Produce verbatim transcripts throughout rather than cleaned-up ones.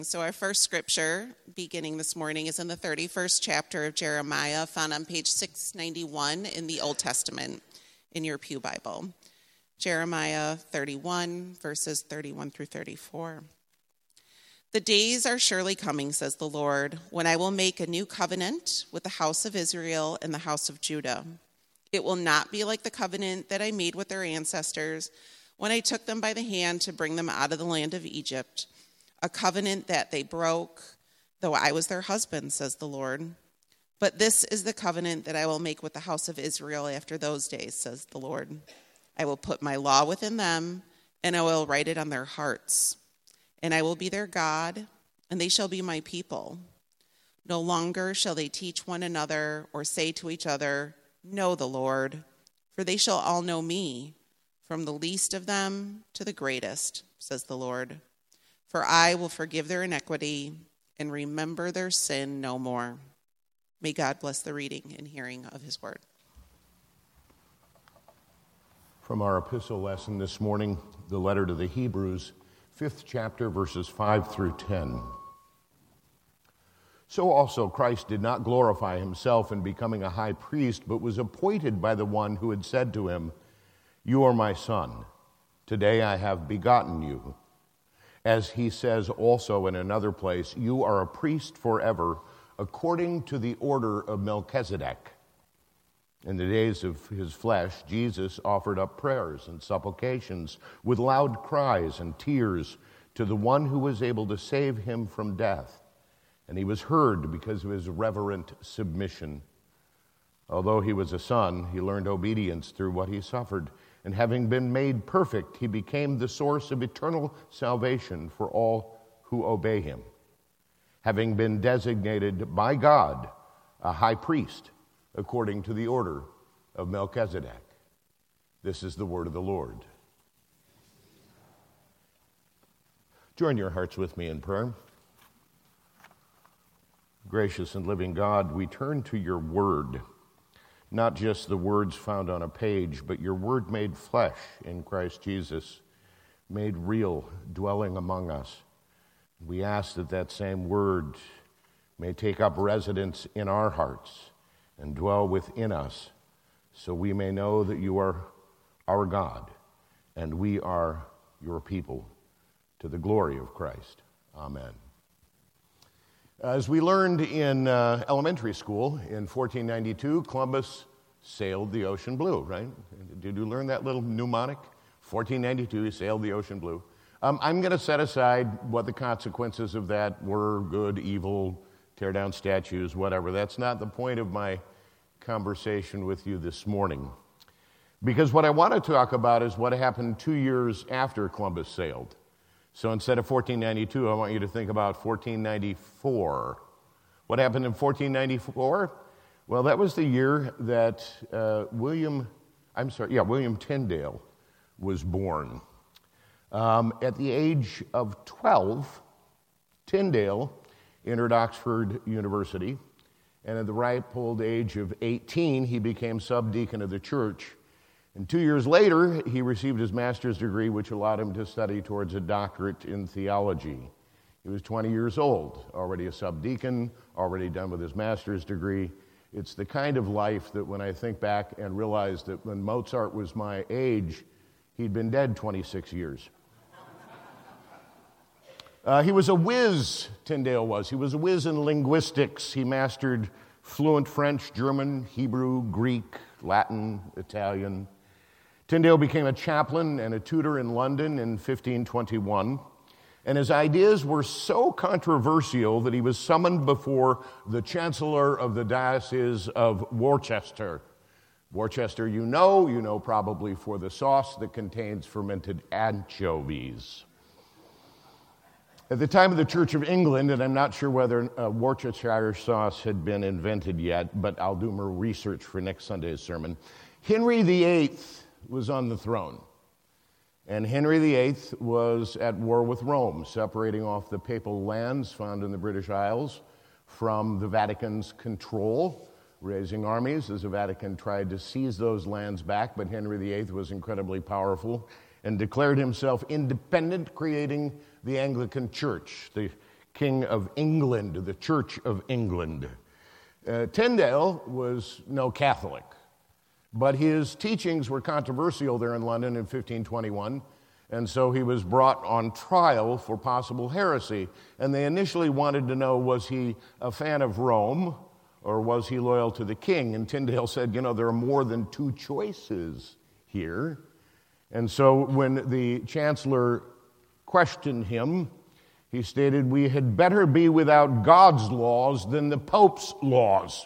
So our first scripture beginning this morning is in the thirty-first chapter of Jeremiah, found on page six ninety-one in the Old Testament in your Pew Bible. Jeremiah thirty-one, verses thirty-one through thirty-four. The days are surely coming, says the Lord, when I will make a new covenant with the house of Israel and the house of Judah. It will not be like the covenant that I made with their ancestors when I took them by the hand to bring them out of the land of Egypt, a covenant that they broke, though I was their husband, says the Lord. But this is the covenant that I will make with the house of Israel after those days, says the Lord. I will put my law within them, and I will write it on their hearts. And I will be their God, and they shall be my people. No longer shall they teach one another or say to each other, know the Lord, for they shall all know me, from the least of them to the greatest, says the Lord. For I will forgive their iniquity and remember their sin no more. May God bless the reading and hearing of his word. From our epistle lesson this morning, the letter to the Hebrews, fifth chapter, verses five through ten. So also Christ did not glorify himself in becoming a high priest, but was appointed by the one who had said to him, you are my son. Today I have begotten you. As he says also in another place, you are a priest forever, according to the order of Melchizedek. In the days of his flesh, Jesus offered up prayers and supplications with loud cries and tears to the one who was able to save him from death. And he was heard because of his reverent submission. Although he was a son, he learned obedience through what he suffered. And having been made perfect, he became the source of eternal salvation for all who obey him. Having been designated by God a high priest, according to the order of Melchizedek. This is the word of the Lord. Join your hearts with me in prayer. Gracious and living God, we turn to your word, not just the words found on a page, but your word made flesh in Christ Jesus, made real, dwelling among us. We ask that that same word may take up residence in our hearts and dwell within us, so we may know that you are our God and we are your people, to the glory of Christ. Amen. As we learned in uh, elementary school in fourteen ninety-two, Columbus sailed the ocean blue, right? Did you learn that little mnemonic? fourteen ninety-two, he sailed the ocean blue. Um, I'm going to set aside what the consequences of that were, good, evil, tear down statues, whatever. That's not the point of my conversation with you this morning. Because what I want to talk about is what happened two years after Columbus sailed. So instead of fourteen ninety-two, I want you to think about fourteen ninety-four. What happened in fourteen ninety-four? Well, that was the year that uh, William, I'm sorry, yeah, William Tyndale was born. Um, at the age of twelve, Tyndale entered Oxford University, and at the ripe old age of eighteen, he became subdeacon of the church. And two years later, he received his master's degree, which allowed him to study towards a doctorate in theology. He was twenty years old, already a subdeacon, already done with his master's degree. It's the kind of life that when I think back and realize that when Mozart was my age, he'd been dead twenty-six years. Uh, he was a whiz, Tyndale was. He was a whiz in linguistics. He mastered fluent French, German, Hebrew, Greek, Latin, Italian. Tyndale became a chaplain and a tutor in London in fifteen twenty-one, and his ideas were so controversial that he was summoned before the Chancellor of the Diocese of Worcester. Worcester, you know, you know probably for the sauce that contains fermented anchovies. At the time of the Church of England, and I'm not sure whether uh, Worcestershire sauce had been invented yet, but I'll do more research for next Sunday's sermon, Henry the Eighth was on the throne. And Henry the Eighth was at war with Rome, separating off the papal lands found in the British Isles from the Vatican's control, raising armies as the Vatican tried to seize those lands back, but Henry the Eighth was incredibly powerful and declared himself independent, creating the Anglican Church, the King of England, the Church of England. Uh, Tyndale was no Catholic, but his teachings were controversial there in London in fifteen twenty-one, and so he was brought on trial for possible heresy. And they initially wanted to know, was he a fan of Rome or was he loyal to the king? And Tyndale said, you know, there are more than two choices here. And so when the chancellor questioned him, he stated, we had better be without God's laws than the Pope's laws.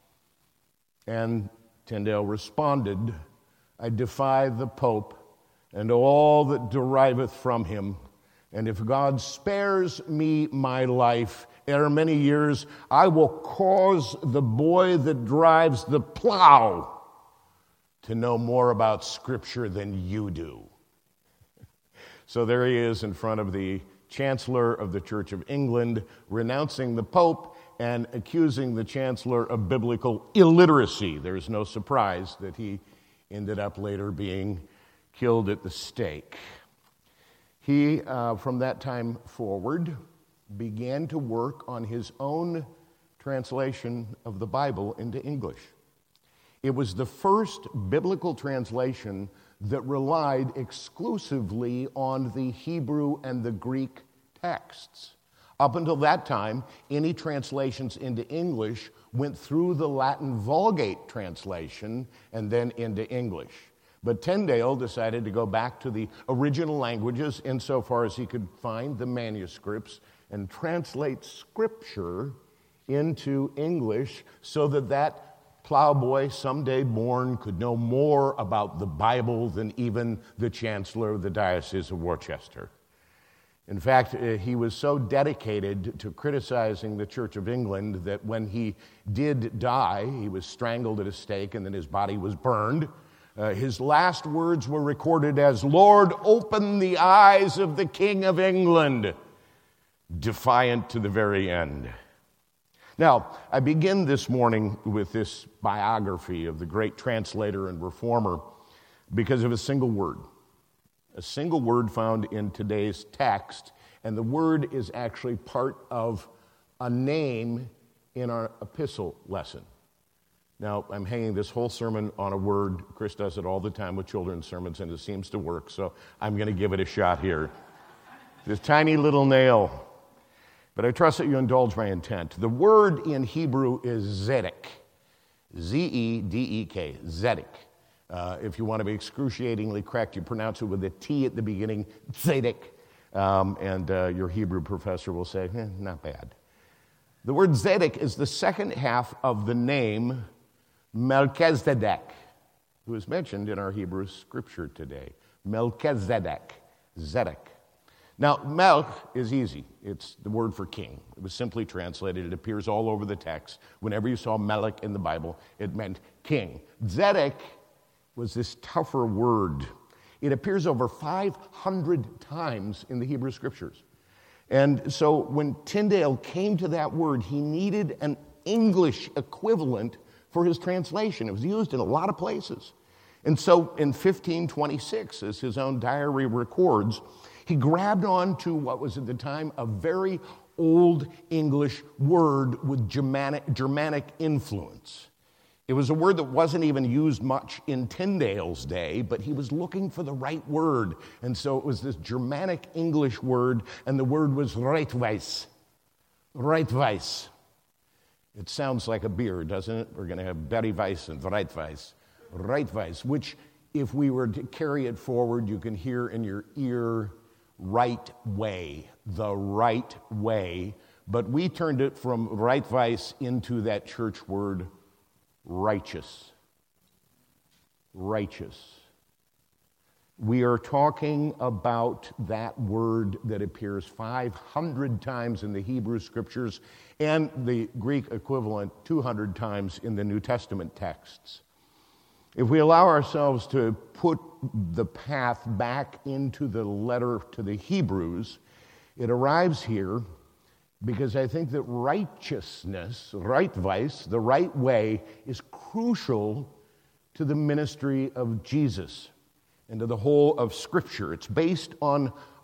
And Tyndale responded, I defy the Pope and all that deriveth from him. And if God spares me my life ere many years, I will cause the boy that drives the plow to know more about Scripture than you do. So there he is in front of the Chancellor of the Church of England, renouncing the Pope and accusing the Chancellor of biblical illiteracy. There's no surprise that he ended up later being killed at the stake. He, uh, from that time forward, began to work on his own translation of the Bible into English. It was the first biblical translation that relied exclusively on the Hebrew and the Greek texts. Up until that time, any translations into English went through the Latin Vulgate translation and then into English. But Tyndale decided to go back to the original languages insofar as he could find the manuscripts and translate Scripture into English so that that plowboy someday born could know more about the Bible than even the Chancellor of the Diocese of Worcester. In fact, uh, he was so dedicated to criticizing the Church of England that when he did die, he was strangled at a stake and then his body was burned. Uh, his last words were recorded as, Lord, open the eyes of the King of England, defiant to the very end. Now, I begin this morning with this biography of the great translator and reformer because of a single word. A single word found in today's text, and the word is actually part of a name in our epistle lesson. Now, I'm hanging this whole sermon on a word. Chris does it all the time with children's sermons, and it seems to work, so I'm going to give it a shot here. This tiny little nail. But I trust that you indulge my intent. The word in Hebrew is zedek. Z E D E K, zedek. Uh, if you want to be excruciatingly correct, you pronounce it with a T at the beginning, zedek. Um, and uh, your Hebrew professor will say, eh, not bad. The word zedek is the second half of the name Melchizedek, who is mentioned in our Hebrew scripture today. Melchizedek, Zedek. Now, Melch is easy. It's the word for king. It was simply translated. It appears all over the text. Whenever you saw Melech in the Bible, it meant king. Zedek was this tougher word. It appears over five hundred times in the Hebrew Scriptures. And so when Tyndale came to that word, he needed an English equivalent for his translation. It was used in a lot of places. And so in fifteen twenty-six, as his own diary records, he grabbed on to what was at the time a very old English word with Germanic, Germanic influence. It was a word that wasn't even used much in Tyndale's day, but he was looking for the right word. And so it was this Germanic English word, and the word was Reitweis. Reitweis. It sounds like a beer, doesn't it? We're going to have Betty Weiss and Reitweis. Reitweis, which if we were to carry it forward, you can hear in your ear, right way, the right way. But we turned it from Reitweis into that church word, righteous. Righteous. We are talking about that word that appears five hundred times in the Hebrew Scriptures and the Greek equivalent two hundred times in the New Testament texts. If we allow ourselves to put the path back into the letter to the Hebrews, it arrives here because I think that righteousness, Reitweis, the right way, is crucial to the ministry of Jesus and to the whole of Scripture. It's based on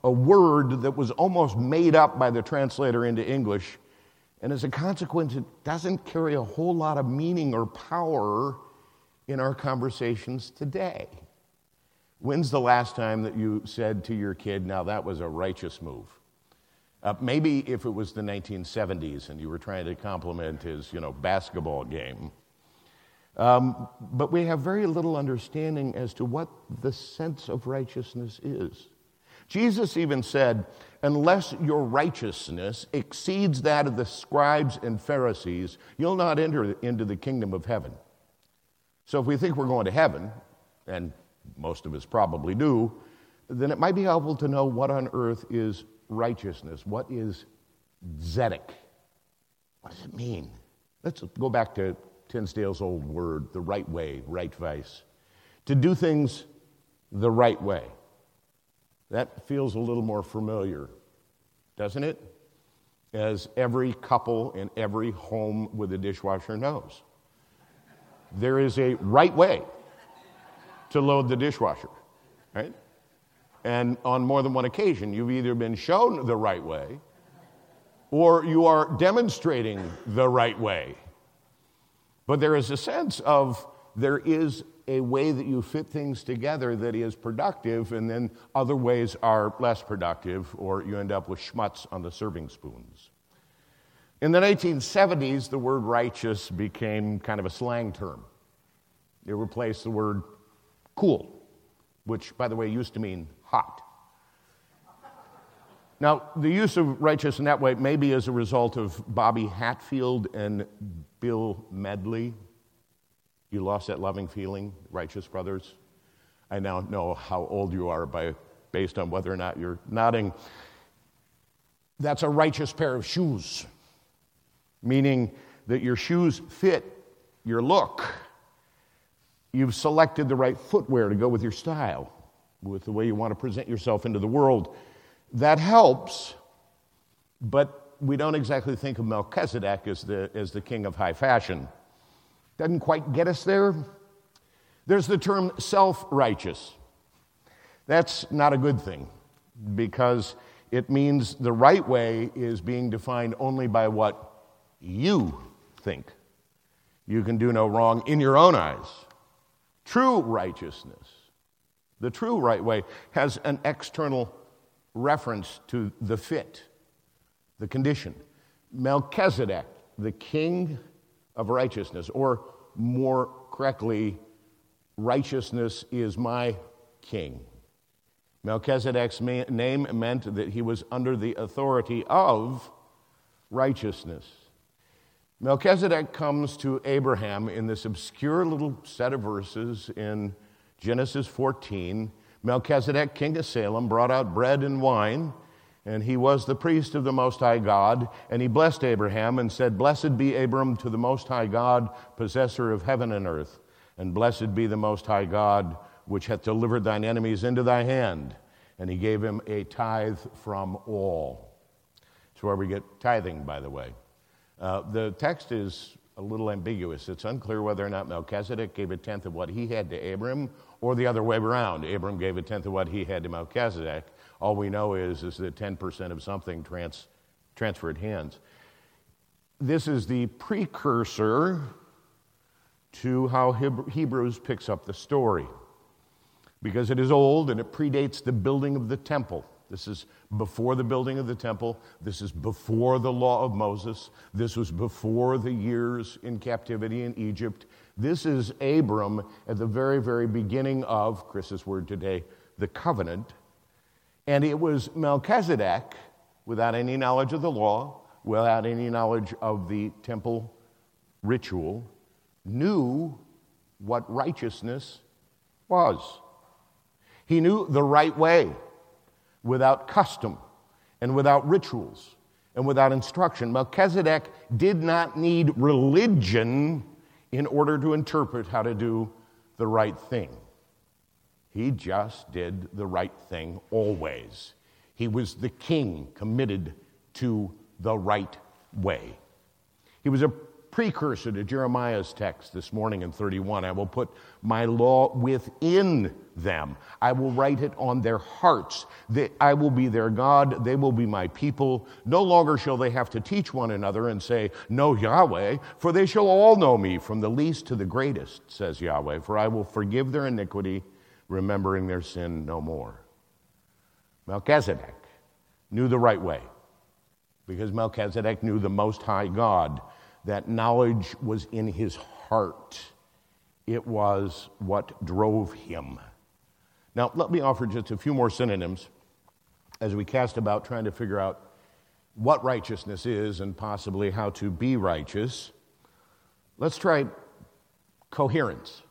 a word that was almost made up by the translator into English, and as a consequence, it doesn't carry a whole lot of meaning or power in our conversations today. When's the last time that you said to your kid, now that was a righteous move? Uh, maybe if it was the nineteen seventies and you were trying to compliment his, you know, basketball game. Um, but we have very little understanding as to what the sense of righteousness is. Jesus even said, unless your righteousness exceeds that of the scribes and Pharisees, you'll not enter into the kingdom of heaven. So if we think we're going to heaven, and most of us probably do, then it might be helpful to know what on earth is righteousness. What is tzedek? What does it mean? Let's go back to Tinsdale's old word, the right way, right vice. To do things the right way. That feels a little more familiar, doesn't it? As every couple in every home with a dishwasher knows. There is a right way to load the dishwasher, right? And on more than one occasion, you've either been shown the right way or you are demonstrating the right way. But there is a sense of there is a way that you fit things together that is productive, and then other ways are less productive, or you end up with schmutz on the serving spoons. In the nineteen seventies, the word righteous became kind of a slang term. It replaced the word cool, which, by the way, used to mean hot. Now, the use of righteous in that way may be as a result of Bobby Hatfield and Bill Medley. You lost that loving feeling, Righteous Brothers? I now know how old you are by based on whether or not you're nodding. That's a righteous pair of shoes, meaning that your shoes fit your look. You've selected the right footwear to go with your style, with the way you want to present yourself into the world. That helps, but we don't exactly think of Melchizedek as the, as the king of high fashion. Doesn't quite get us there. There's the term self-righteous. That's not a good thing, because it means the right way is being defined only by what you think. You can do no wrong in your own eyes. True righteousness, the true right way, has an external reference to the fit, the condition. Melchizedek, the king of righteousness, or more correctly, righteousness is my king. Melchizedek's ma- name meant that he was under the authority of righteousness. Melchizedek comes to Abraham in this obscure little set of verses in Genesis fourteen. Melchizedek, king of Salem, brought out bread and wine, and he was the priest of the Most High God, and he blessed Abraham and said, "Blessed be Abram to the Most High God, possessor of heaven and earth, and blessed be the Most High God, which hath delivered thine enemies into thy hand." And he gave him a tithe from all. That's where we get tithing, by the way. Uh, the text is a little ambiguous. It's unclear whether or not Melchizedek gave a tenth of what he had to Abram, or the other way around. Abram gave a tenth of what he had to Melchizedek. All we know is, is that ten percent of something trans, transferred hands. This is the precursor to how Hebrews picks up the story, because it is old and it predates the building of the temple. This is before the building of the temple. This is before the law of Moses. This was before the years in captivity in Egypt. This is Abram at the very, very beginning of, Chris's word today, the covenant. And it was Melchizedek, without any knowledge of the law, without any knowledge of the temple ritual, knew what righteousness was. He knew the right way, without custom and without rituals and without instruction. Melchizedek did not need religion in order to interpret how to do the right thing. He just did the right thing always. He was the king committed to the right way. He was a precursor to Jeremiah's text this morning in thirty-one. I will put my law within them. I will write it on their hearts. They, I will be their God. They will be my people. No longer shall they have to teach one another and say, know Yahweh, for they shall all know me, from the least to the greatest, says Yahweh. For I will forgive their iniquity, remembering their sin no more. Melchizedek knew the right way, because Melchizedek knew the Most High God. That knowledge was in his heart. It was what drove him. Now, let me offer just a few more synonyms as we cast about trying to figure out what righteousness is and possibly how to be righteous. Let's try coherence.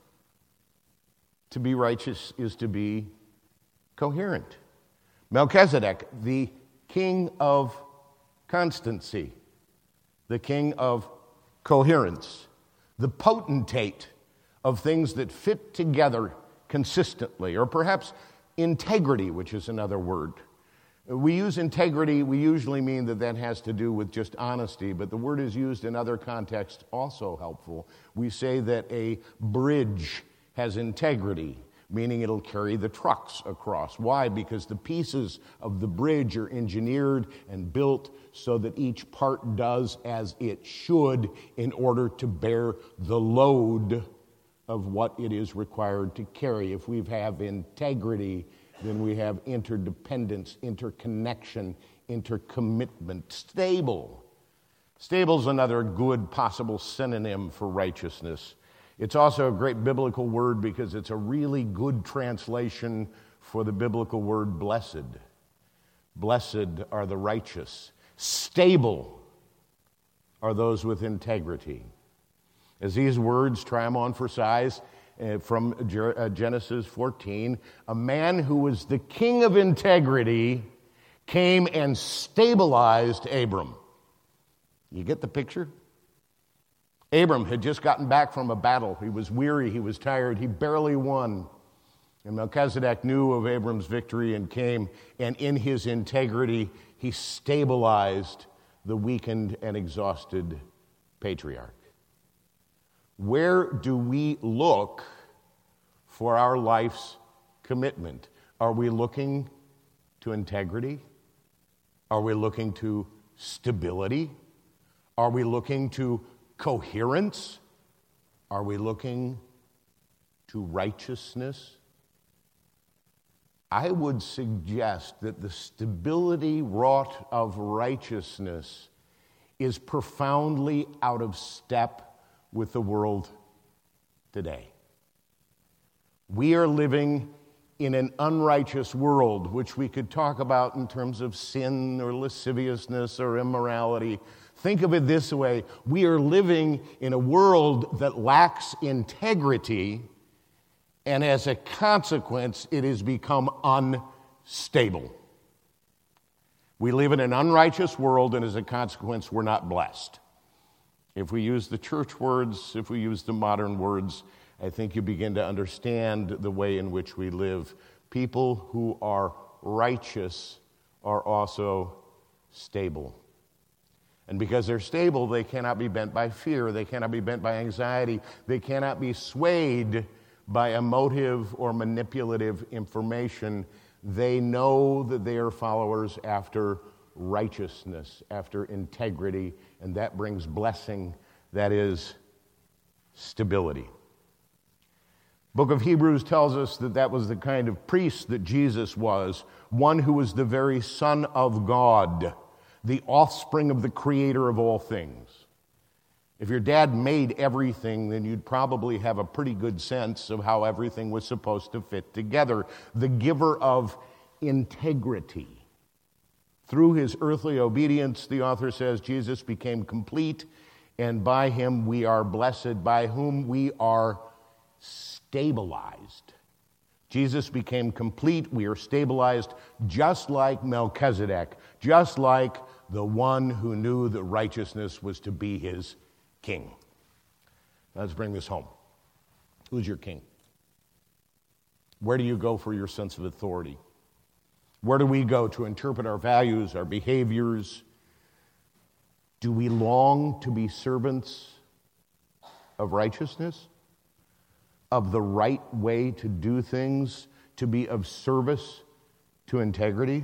To be righteous is to be coherent. Melchizedek, the king of constancy, the king of coherence, the potentate of things that fit together consistently, or perhaps integrity, which is another word. We use integrity, we usually mean that that has to do with just honesty, but the word is used in other contexts also helpful. We say that a bridge has integrity, meaning it'll carry the trucks across. Why? Because the pieces of the bridge are engineered and built so that each part does as it should in order to bear the load of what it is required to carry. If we have integrity, then we have interdependence, interconnection, intercommitment. Stable. Stable is another good possible synonym for righteousness. It's also a great biblical word because it's a really good translation for the biblical word blessed. Blessed are the righteous. Stable are those with integrity. As these words try them on for size uh, from Genesis fourteen, a man who was the king of integrity came and stabilized Abram. You get the picture? Abram had just gotten back from a battle. He was weary, he was tired, he barely won. And Melchizedek knew of Abram's victory and came, and in his integrity, he stabilized the weakened and exhausted patriarch. Where do we look for our life's commitment? Are we looking to integrity? Are we looking to stability? Are we looking to coherence? Are we looking to righteousness? I would suggest that the stability wrought of righteousness is profoundly out of step with the world today. We are living in an unrighteous world, which we could talk about in terms of sin or lasciviousness or immorality. Think of it this way: we are living in a world that lacks integrity, and as a consequence, it has become unstable. We live in an unrighteous world, and as a consequence, we're not blessed. If we use the church words, if we use the modern words, I think you begin to understand the way in which we live. People who are righteous are also stable. And because they're stable, they cannot be bent by fear. They cannot be bent by anxiety. They cannot be swayed by emotive or manipulative information. They know that they are followers after righteousness, after integrity, and that brings blessing, that is stability. Book of Hebrews tells us that that was the kind of priest that Jesus was, one who was the very Son of God, the offspring of the Creator of all things. If your dad made everything, then you'd probably have a pretty good sense of how everything was supposed to fit together. The giver of integrity. Through his earthly obedience, the author says, Jesus became complete, and by him we are blessed, by whom we are stabilized. Jesus became complete, we are stabilized, just like Melchizedek, just like the one who knew that righteousness was to be his king. Let's bring this home. Who's your king? Where do you go for your sense of authority? Where do we go to interpret our values, our behaviors? Do we long to be servants of righteousness, of the right way to do things, to be of service to integrity.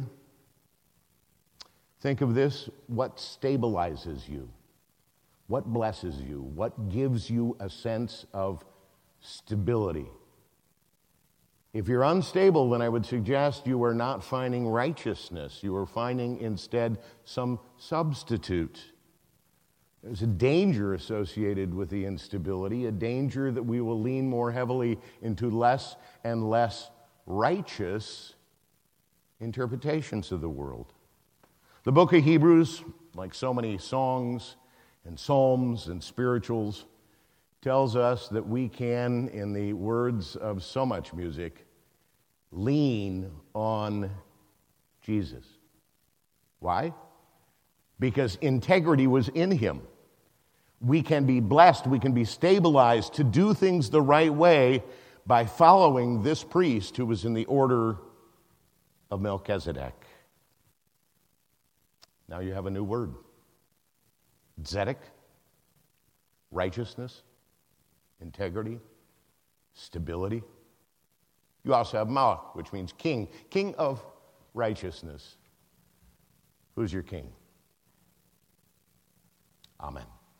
Think of this: what stabilizes you? What blesses you? What gives you a sense of stability? If you're unstable, then I would suggest you are not finding righteousness. You are finding instead some substitute. There's a danger associated with the instability, a danger that we will lean more heavily into less and less righteous interpretations of the world. The book of Hebrews, like so many songs and psalms and spirituals, tells us that we can, in the words of so much music, lean on Jesus. Why? Because integrity was in him. We can be blessed, we can be stabilized to do things the right way by following this priest who was in the order of Melchizedek. Now you have a new word. Tzedek, righteousness, integrity, stability. You also have Malach, which means king, king of righteousness. Who's your king? Amen.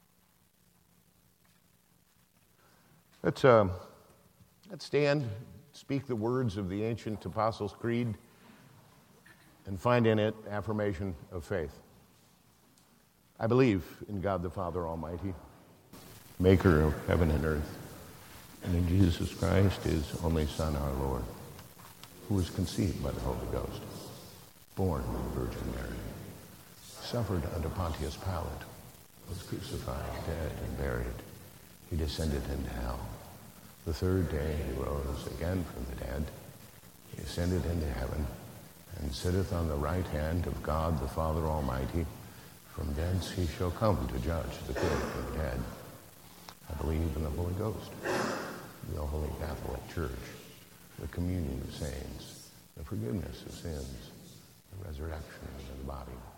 Let's, uh, let's stand, speak the words of the ancient Apostles' Creed, and find in it affirmation of faith. I believe in God the Father Almighty, maker of heaven and earth, and in Jesus Christ, his only Son, our Lord, who was conceived by the Holy Ghost, born of the Virgin Mary, suffered under Pontius Pilate, was crucified, dead, and buried. He descended into hell. The third day he rose again from the dead. He ascended into heaven and sitteth on the right hand of God the Father Almighty. From thence he shall come to judge the quick and the dead. I believe in the Holy Ghost, the Holy Catholic Church, the communion of saints, the forgiveness of sins, the resurrection of the body,